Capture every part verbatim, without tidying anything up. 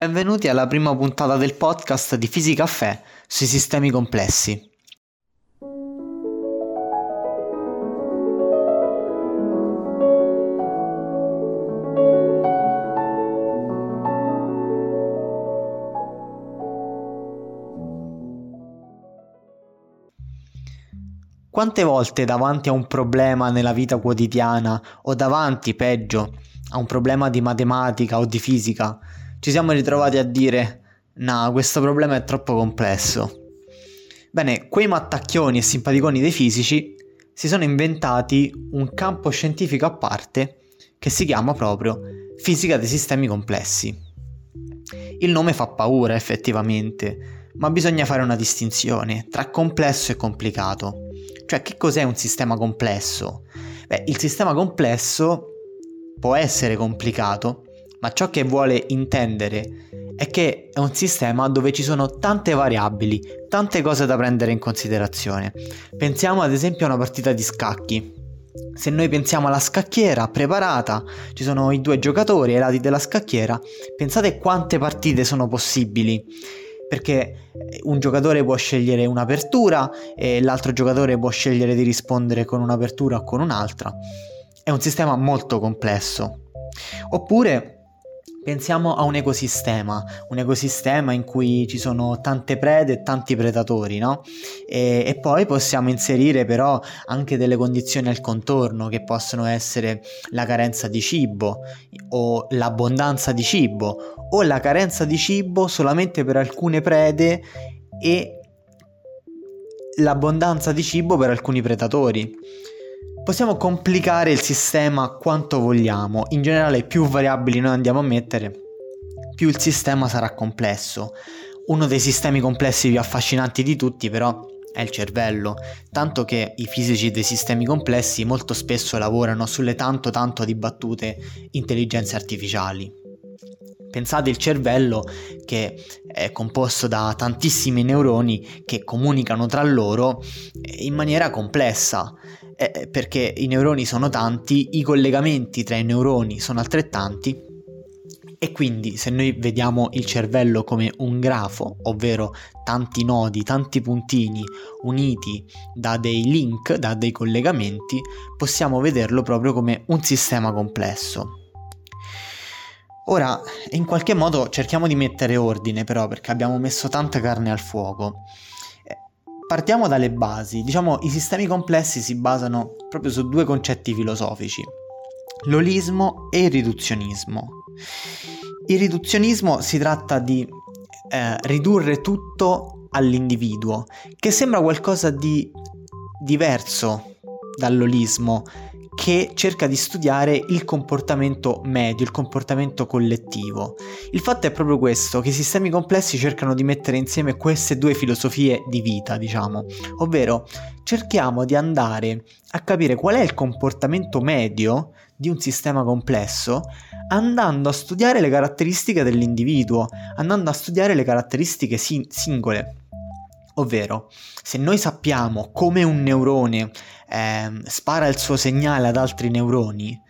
Benvenuti alla prima puntata del podcast di Fisicaffè sui sistemi complessi. Quante volte davanti a un problema nella vita quotidiana o davanti, peggio, a un problema di matematica o di fisica, ci siamo ritrovati a dire «No, questo problema è troppo complesso». Bene, quei mattacchioni e simpaticoni dei fisici si sono inventati un campo scientifico a parte che si chiama proprio fisica dei sistemi complessi. Il nome fa paura effettivamente, ma bisogna fare una distinzione tra complesso e complicato. Cioè, che cos'è un sistema complesso? Beh, il sistema complesso può essere complicato, ma ciò che vuole intendere è che è un sistema dove ci sono tante variabili, tante cose da prendere in considerazione. Pensiamo ad esempio a una partita di scacchi. Se noi pensiamo alla scacchiera preparata, ci sono i due giocatori ai lati della scacchiera, pensate quante partite sono possibili. Perché un giocatore può scegliere un'apertura e l'altro giocatore può scegliere di rispondere con un'apertura o con un'altra. È un sistema molto complesso. Oppure pensiamo a un ecosistema, un ecosistema in cui ci sono tante prede e tanti predatori, no? E, e poi possiamo inserire però anche delle condizioni al contorno che possono essere la carenza di cibo o l'abbondanza di cibo o la carenza di cibo solamente per alcune prede e l'abbondanza di cibo per alcuni predatori. Possiamo complicare il sistema quanto vogliamo, in generale più variabili noi andiamo a mettere, più il sistema sarà complesso. Uno dei sistemi complessi più affascinanti di tutti però è il cervello, tanto che i fisici dei sistemi complessi molto spesso lavorano sulle tanto tanto dibattute intelligenze artificiali. Pensate il cervello che è composto da tantissimi neuroni che comunicano tra loro in maniera complessa, eh, perché i neuroni sono tanti, i collegamenti tra i neuroni sono altrettanti e quindi se noi vediamo il cervello come un grafo, ovvero tanti nodi, tanti puntini uniti da dei link, da dei collegamenti, possiamo vederlo proprio come un sistema complesso. Ora, in qualche modo cerchiamo di mettere ordine però, perché abbiamo messo tanta carne al fuoco. Partiamo dalle basi. Diciamo, i sistemi complessi si basano proprio su due concetti filosofici: l'olismo e il riduzionismo. Il riduzionismo si tratta di eh, ridurre tutto all'individuo, che sembra qualcosa di diverso dall'olismo, che cerca di studiare il comportamento medio, il comportamento collettivo. Il fatto è proprio questo, che i sistemi complessi cercano di mettere insieme queste due filosofie di vita, diciamo, ovvero cerchiamo di andare a capire qual è il comportamento medio di un sistema complesso, andando a studiare le caratteristiche dell'individuo, andando a studiare le caratteristiche sin- singole. Ovvero, se noi sappiamo come un neurone eh, spara il suo segnale ad altri neuroni,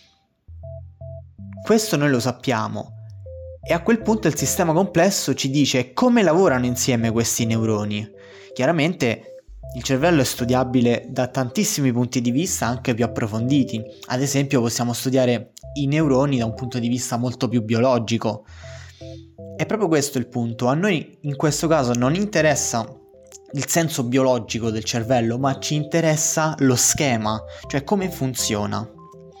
questo noi lo sappiamo, e a quel punto il sistema complesso ci dice come lavorano insieme questi neuroni. Chiaramente il cervello è studiabile da tantissimi punti di vista, anche più approfonditi. Ad esempio possiamo studiare i neuroni da un punto di vista molto più biologico. È proprio questo il punto. A noi in questo caso non interessa il senso biologico del cervello, ma ci interessa lo schema, cioè come funziona.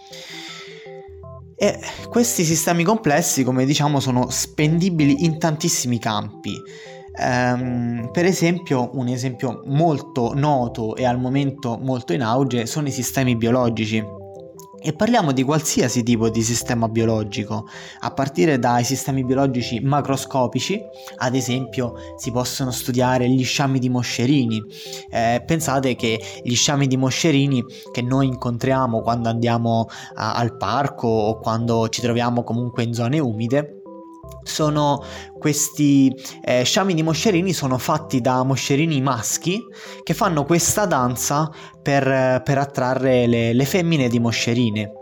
E questi sistemi complessi, come diciamo, sono spendibili in tantissimi campi. Um, per esempio, un esempio molto noto e al momento molto in auge sono i sistemi biologici. E parliamo di qualsiasi tipo di sistema biologico, a partire dai sistemi biologici macroscopici. Ad esempio si possono studiare gli sciami di moscerini. Eh, pensate che gli sciami di moscerini che noi incontriamo quando andiamo a, al parco o quando ci troviamo comunque in zone umide, sono questi eh, sciami di moscerini sono fatti da moscerini maschi che fanno questa danza per, per attrarre le, le femmine di moscerine.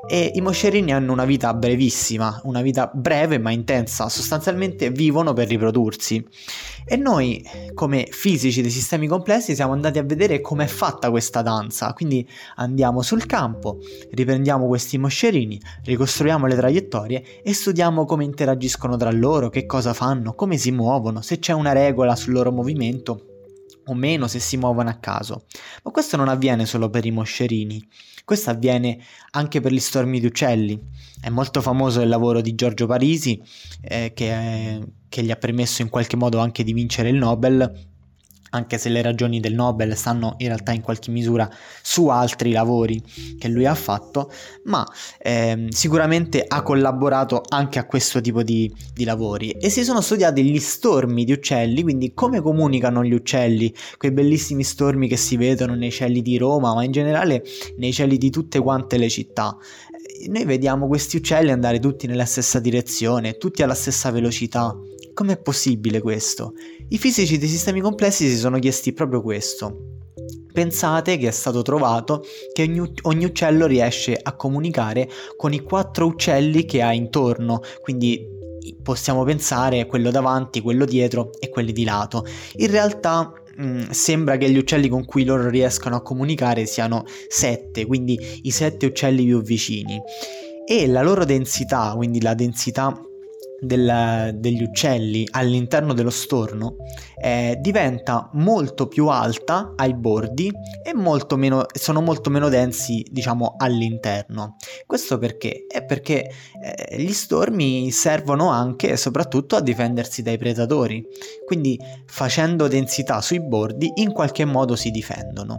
e i moscerini hanno una vita brevissima, una vita breve ma intensa, sostanzialmente vivono per riprodursi. E noi, come fisici dei sistemi complessi, siamo andati a vedere com'è fatta questa danza, quindi andiamo sul campo, riprendiamo questi moscerini, ricostruiamo le traiettorie e studiamo come interagiscono tra loro, che cosa fanno, come si muovono, se c'è una regola sul loro movimento o meno, se si muovono a caso. Ma questo non avviene solo per i moscerini, questo avviene anche per gli stormi di uccelli. È molto famoso il lavoro di Giorgio Parisi, eh, che, è, che gli ha permesso in qualche modo anche di vincere il Nobel, anche se le ragioni del Nobel stanno in realtà in qualche misura su altri lavori che lui ha fatto, ma ehm, sicuramente ha collaborato anche a questo tipo di, di lavori, e si sono studiati gli stormi di uccelli, quindi come comunicano gli uccelli, quei bellissimi stormi che si vedono nei cieli di Roma, ma in generale nei cieli di tutte quante le città. Noi vediamo questi uccelli andare tutti nella stessa direzione, tutti alla stessa velocità. Com'è possibile questo? I fisici dei sistemi complessi si sono chiesti proprio questo. Pensate che è stato trovato che ogni, ogni uccello riesce a comunicare con i quattro uccelli che ha intorno, quindi possiamo pensare quello davanti, quello dietro e quelli di lato. In realtà mh, sembra che gli uccelli con cui loro riescono a comunicare siano sette, quindi i sette uccelli più vicini, e la loro densità, quindi la densità Del, degli uccelli all'interno dello storno eh, diventa molto più alta ai bordi e molto meno, sono molto meno densi, diciamo, all'interno. Questo perché? È perché eh, gli stormi servono anche e soprattutto a difendersi dai predatori, quindi facendo densità sui bordi in qualche modo si difendono.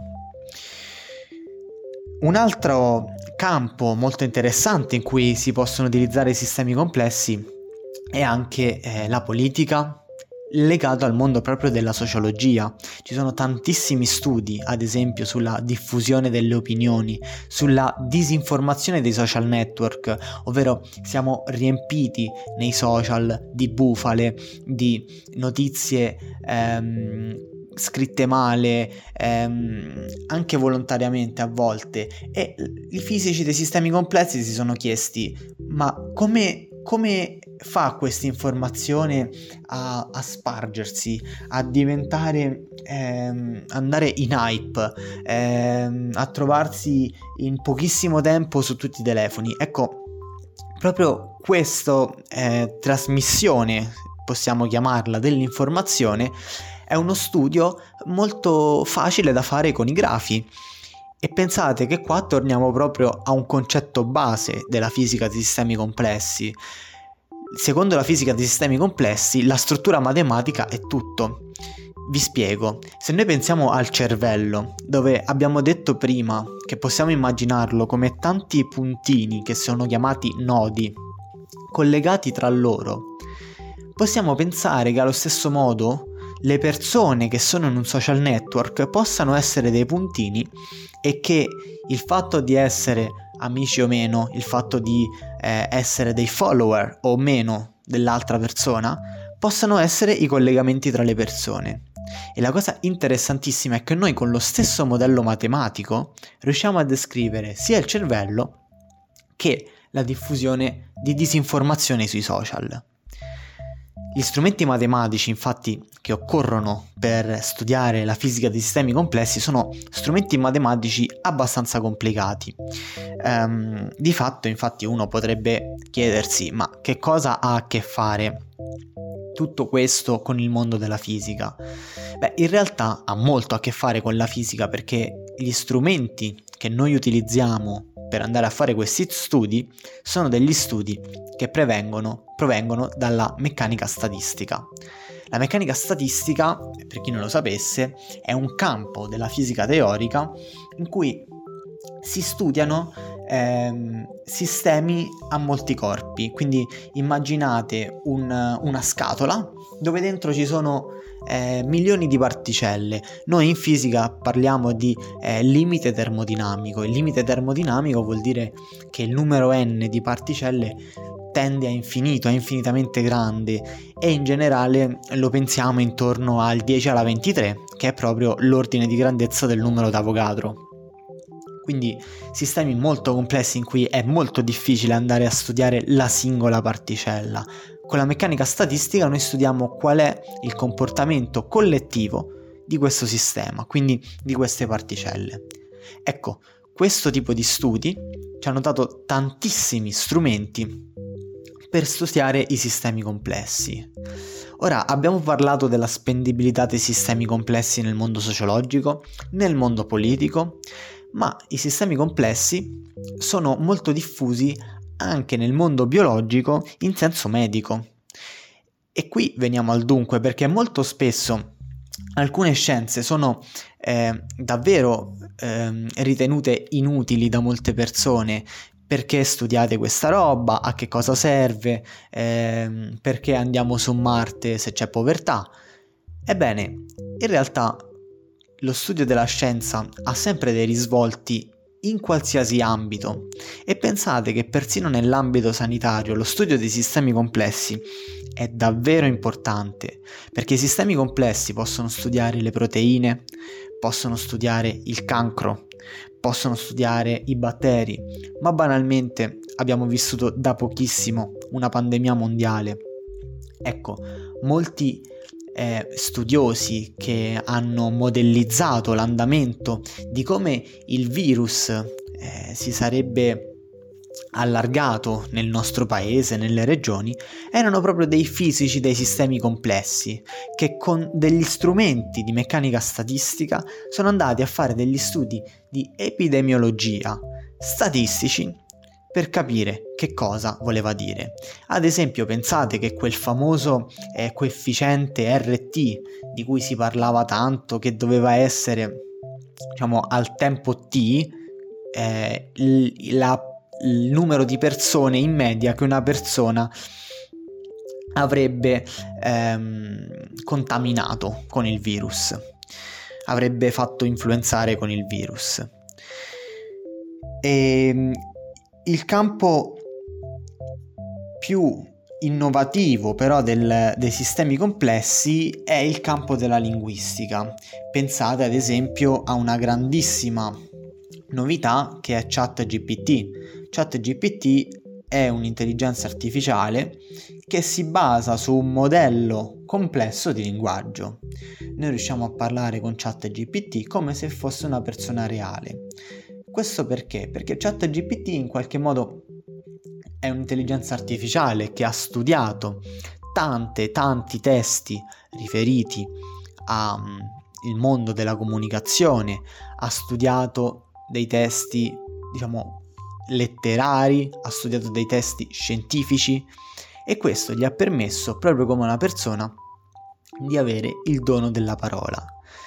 Un altro campo molto interessante in cui si possono utilizzare i sistemi complessi e anche eh, la politica, legato al mondo proprio della sociologia. Ci sono tantissimi studi, ad esempio, sulla diffusione delle opinioni, sulla disinformazione dei social network, ovvero siamo riempiti nei social di bufale, di notizie ehm, scritte male, ehm, anche volontariamente a volte, e i fisici dei sistemi complessi si sono chiesti: ma come come fa questa informazione a, a spargersi, a diventare, ehm, andare in hype, ehm, a trovarsi in pochissimo tempo su tutti i telefoni? Ecco, proprio questa eh, trasmissione, possiamo chiamarla, dell'informazione, è uno studio molto facile da fare con i grafi. E pensate che qua torniamo proprio a un concetto base della fisica dei sistemi complessi. Secondo la fisica dei sistemi complessi, la struttura matematica è tutto. Vi spiego. Se noi pensiamo al cervello, dove abbiamo detto prima che possiamo immaginarlo come tanti puntini che sono chiamati nodi, collegati tra loro, possiamo pensare che allo stesso modo le persone che sono in un social network possano essere dei puntini, e che il fatto di essere amici o meno, il fatto di eh, essere dei follower o meno dell'altra persona, possano essere i collegamenti tra le persone. E la cosa interessantissima è che noi con lo stesso modello matematico riusciamo a descrivere sia il cervello che la diffusione di disinformazione sui social. Gli strumenti matematici, infatti, che occorrono per studiare la fisica dei sistemi complessi sono strumenti matematici abbastanza complicati. Ehm, di fatto, infatti, uno potrebbe chiedersi: ma che cosa ha a che fare tutto questo con il mondo della fisica? Beh, in realtà ha molto a che fare con la fisica, perché gli strumenti che noi utilizziamo per andare a fare questi studi sono degli studi che prevengono, provengono dalla meccanica statistica. La meccanica statistica, per chi non lo sapesse, è un campo della fisica teorica in cui si studiano ehm, sistemi a molti corpi. Quindi immaginate un, una scatola dove dentro ci sono eh, milioni di particelle. Noi in fisica parliamo di eh, limite termodinamico. Il limite termodinamico vuol dire che il numero n di particelle tende a infinito, è infinitamente grande, e in generale lo pensiamo intorno al dieci alla ventitré, che è proprio l'ordine di grandezza del numero d'Avogadro. quindi sistemi molto complessi in cui è molto difficile andare a studiare la singola particella. Con la meccanica statistica noi studiamo qual è il comportamento collettivo di questo sistema, quindi di queste particelle. Ecco, questo tipo di studi ci hanno dato tantissimi strumenti per studiare i sistemi complessi. Ora, abbiamo parlato della spendibilità dei sistemi complessi nel mondo sociologico, nel mondo politico, ma i sistemi complessi sono molto diffusi anche nel mondo biologico in senso medico. E qui veniamo al dunque, perché molto spesso alcune scienze sono eh, davvero eh, ritenute inutili da molte persone. Perché studiate questa roba? A che cosa serve? Eh, perché andiamo su Marte se c'è povertà? Ebbene, in realtà lo studio della scienza ha sempre dei risvolti in qualsiasi ambito, e pensate che persino nell'ambito sanitario lo studio dei sistemi complessi è davvero importante, perché i sistemi complessi possono studiare le proteine, possono studiare il cancro, possono studiare i batteri, ma banalmente abbiamo vissuto da pochissimo una pandemia mondiale. Ecco, molti eh, studiosi che hanno modellizzato l'andamento di come il virus eh, si sarebbe allargato nel nostro paese, nelle regioni, erano proprio dei fisici dei sistemi complessi che con degli strumenti di meccanica statistica sono andati a fare degli studi di epidemiologia statistici per capire che cosa voleva dire. Ad esempio, pensate che quel famoso eh, coefficiente R T di cui si parlava tanto, che doveva essere, diciamo, al tempo T, eh, l- la il numero di persone in media che una persona avrebbe ehm, contaminato con il virus, avrebbe fatto influenzare con il virus. E il campo più innovativo però del, dei sistemi complessi è il campo della linguistica. Pensate ad esempio a una grandissima novità che è ChatGPT. ChatGPT è un'intelligenza artificiale che si basa su un modello complesso di linguaggio. Noi riusciamo a parlare con ChatGPT come se fosse una persona reale. Questo perché? Perché ChatGPT in qualche modo è un'intelligenza artificiale che ha studiato tante, tanti testi riferiti al mondo della comunicazione, ha studiato dei testi, diciamo, letterari, ha studiato dei testi scientifici, e questo gli ha permesso, proprio come una persona, di avere il dono della parola.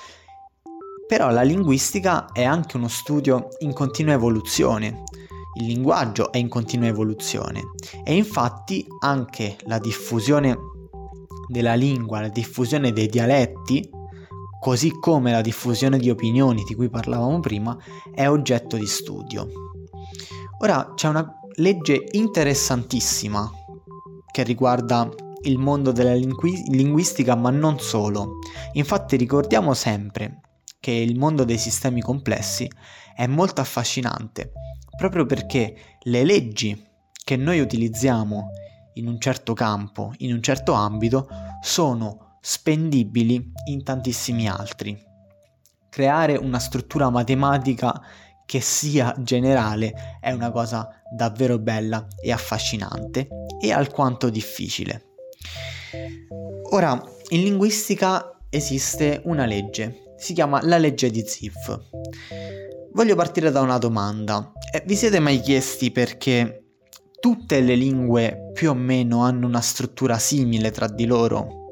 Però la linguistica è anche uno studio in continua evoluzione. Il linguaggio è in continua evoluzione e infatti anche la diffusione della lingua, la diffusione dei dialetti, così come la diffusione di opinioni di cui parlavamo prima, è oggetto di studio. Ora c'è una legge interessantissima che riguarda il mondo della lingu- linguistica, ma non solo. Infatti ricordiamo sempre che il mondo dei sistemi complessi è molto affascinante, proprio perché le leggi che noi utilizziamo in un certo campo, in un certo ambito, sono spendibili in tantissimi altri. Creare una struttura matematica che sia generale è una cosa davvero bella e affascinante e alquanto difficile. Ora, in linguistica esiste una legge, si chiama la legge di Zipf. Voglio partire da una domanda. Eh, vi siete mai chiesti perché tutte le lingue più o meno hanno una struttura simile tra di loro?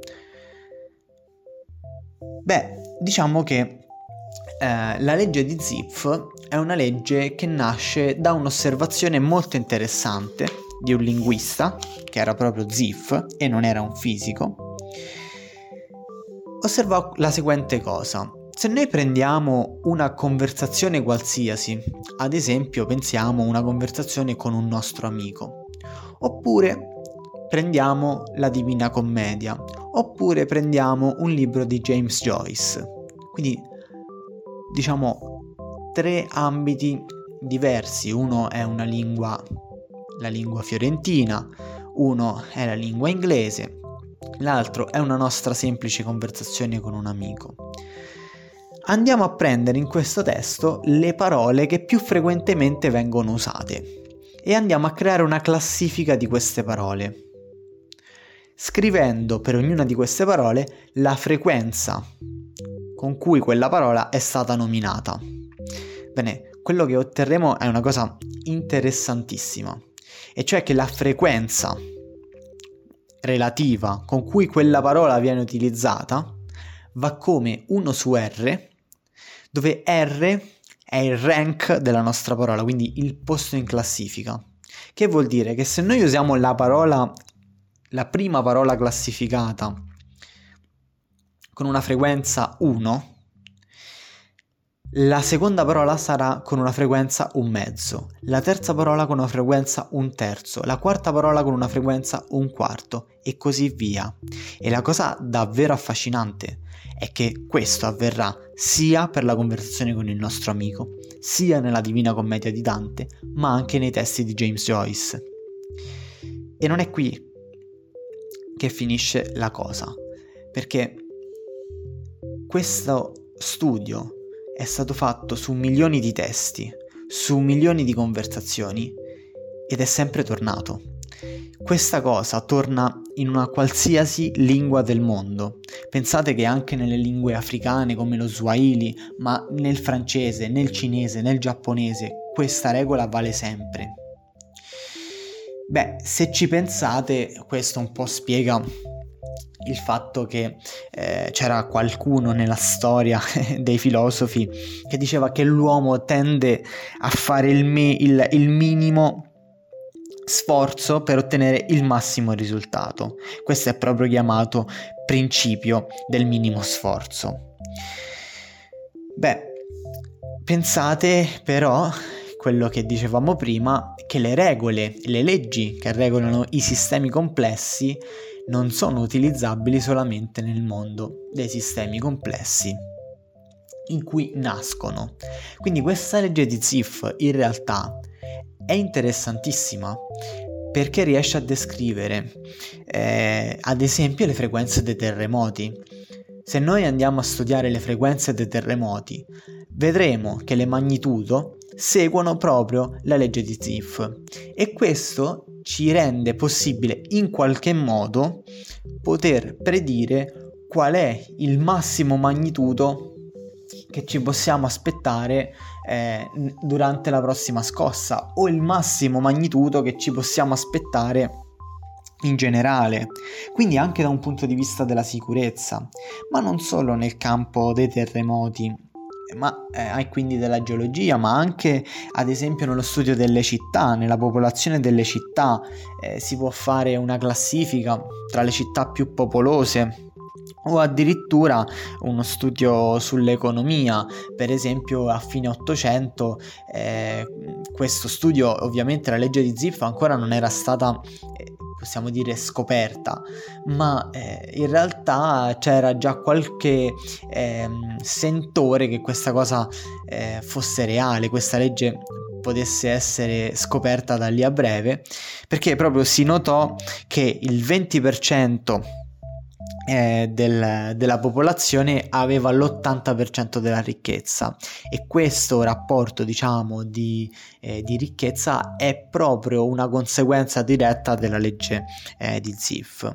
Beh, diciamo che eh, la legge di Zipf è una legge che nasce da un'osservazione molto interessante di un linguista, che era proprio Zipf e non era un fisico. Osservò la seguente cosa: se noi prendiamo una conversazione qualsiasi, ad esempio pensiamo una conversazione con un nostro amico, oppure prendiamo la Divina Commedia, oppure prendiamo un libro di James Joyce, quindi diciamo tre ambiti diversi, uno è una lingua, la lingua fiorentina, uno è la lingua inglese, l'altro è una nostra semplice conversazione con un amico. Andiamo a prendere in questo testo le parole che più frequentemente vengono usate e andiamo a creare una classifica di queste parole, scrivendo per ognuna di queste parole la frequenza con cui quella parola è stata nominata. Bene, quello che otterremo è una cosa interessantissima, e cioè che la frequenza relativa con cui quella parola viene utilizzata va come uno su R, dove R è il rank della nostra parola, quindi il posto in classifica. Che vuol dire che se noi usiamo la parola, la prima parola classificata con una frequenza uno, la seconda parola sarà con una frequenza un mezzo, la terza parola con una frequenza un terzo, la quarta parola con una frequenza un quarto e così via. E la cosa davvero affascinante è che questo avverrà sia per la conversazione con il nostro amico, sia nella Divina Commedia di Dante, ma anche nei testi di James Joyce. E non è qui che finisce la cosa, perché questo studio è stato fatto su milioni di testi, su milioni di conversazioni ed è sempre tornato. Questa cosa torna in una qualsiasi lingua del mondo. Pensate che anche nelle lingue africane come lo Swahili, ma nel francese, nel cinese, nel giapponese, questa regola vale sempre. Beh, se ci pensate, questo un po' spiega il fatto che eh, c'era qualcuno nella storia dei filosofi che diceva che l'uomo tende a fare il, me- il, il minimo sforzo per ottenere il massimo risultato. Questo è proprio chiamato principio del minimo sforzo. Beh, pensate però quello che dicevamo prima, che le regole, le leggi che regolano i sistemi complessi non sono utilizzabili solamente nel mondo dei sistemi complessi in cui nascono. Quindi questa legge di Zipf in realtà è interessantissima perché riesce a descrivere eh, ad esempio le frequenze dei terremoti. Se noi andiamo a studiare le frequenze dei terremoti, vedremo che le magnitudo seguono proprio la legge di Zipf e questo ci rende possibile in qualche modo poter predire qual è il massimo magnitudo che ci possiamo aspettare eh, durante la prossima scossa o il massimo magnitudo che ci possiamo aspettare in generale, quindi anche da un punto di vista della sicurezza, ma non solo nel campo dei terremoti, ma eh, quindi della geologia, ma anche ad esempio nello studio delle città, nella popolazione delle città. Eh, si può fare una classifica tra le città più popolose o addirittura uno studio sull'economia. Per esempio a fine Ottocento eh, questo studio, ovviamente la legge di Zipf ancora non era stata eh, possiamo dire scoperta, ma eh, in realtà c'era già qualche eh, sentore che questa cosa eh, fosse reale, questa legge potesse essere scoperta da lì a breve, perché proprio si notò che il venti per cento Eh, del, della popolazione aveva l'ottanta per cento della ricchezza e questo rapporto diciamo di, eh, di ricchezza è proprio una conseguenza diretta della legge eh, di Zipf.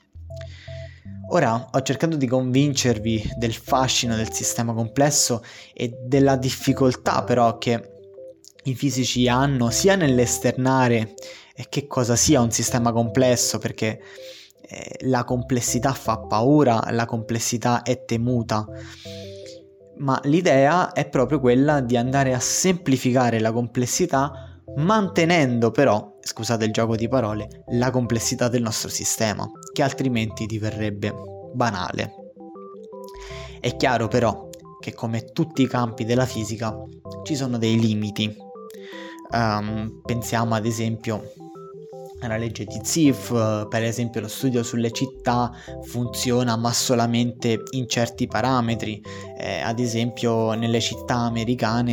Ora ho cercato di convincervi del fascino del sistema complesso e della difficoltà però che i fisici hanno sia nell'esternare eh, che cosa sia un sistema complesso, perché la complessità fa paura, la complessità è temuta, ma l'idea è proprio quella di andare a semplificare la complessità mantenendo però, scusate il gioco di parole, la complessità del nostro sistema, che altrimenti diverrebbe banale. È chiaro però che come tutti i campi della fisica ci sono dei limiti. Um, pensiamo ad esempio la legge di Zipf, per esempio lo studio sulle città funziona ma solamente in certi parametri, eh, ad esempio nelle città americane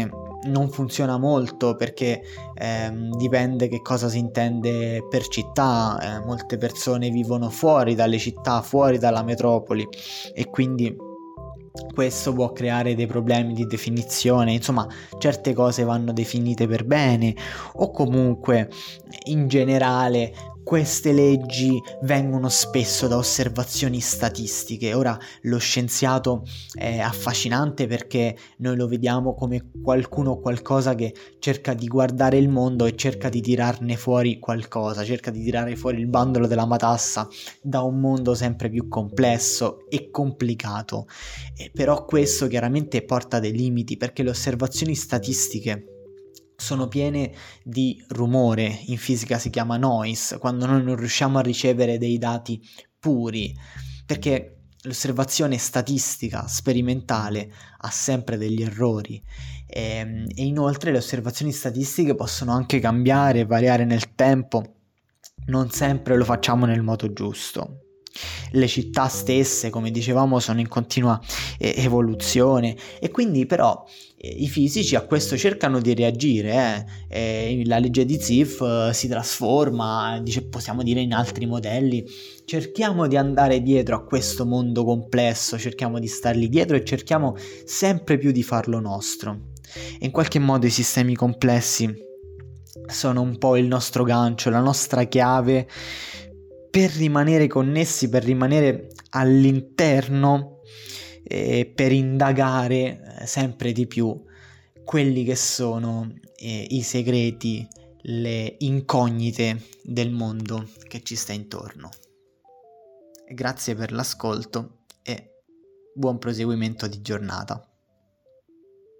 non funziona molto perché ehm, dipende che cosa si intende per città. Eh, molte persone vivono fuori dalle città, fuori dalla metropoli, e quindi questo può creare dei problemi di definizione. Insomma, certe cose vanno definite per bene, o comunque in generale queste leggi vengono spesso da osservazioni statistiche. Ora, lo scienziato è affascinante perché noi lo vediamo come qualcuno o qualcosa che cerca di guardare il mondo e cerca di tirarne fuori qualcosa, cerca di tirare fuori il bandolo della matassa da un mondo sempre più complesso e complicato. E però questo chiaramente porta dei limiti, perché le osservazioni statistiche sono piene di rumore. In fisica si chiama noise, quando noi non riusciamo a ricevere dei dati puri, perché l'osservazione statistica sperimentale ha sempre degli errori, e, e inoltre le osservazioni statistiche possono anche cambiare, variare nel tempo, non sempre lo facciamo nel modo giusto. Le città stesse, come dicevamo, sono in continua eh, evoluzione, e quindi però eh, i fisici a questo cercano di reagire. eh. La legge di Zipf eh, si trasforma, dice, possiamo dire, in altri modelli. Cerchiamo di andare dietro a questo mondo complesso, cerchiamo di stargli dietro e cerchiamo sempre più di farlo nostro. E in qualche modo i sistemi complessi sono un po' il nostro gancio, la nostra chiave per rimanere connessi, per rimanere all'interno e per indagare sempre di più quelli che sono eh, i segreti, le incognite del mondo che ci sta intorno. Grazie per l'ascolto e buon proseguimento di giornata.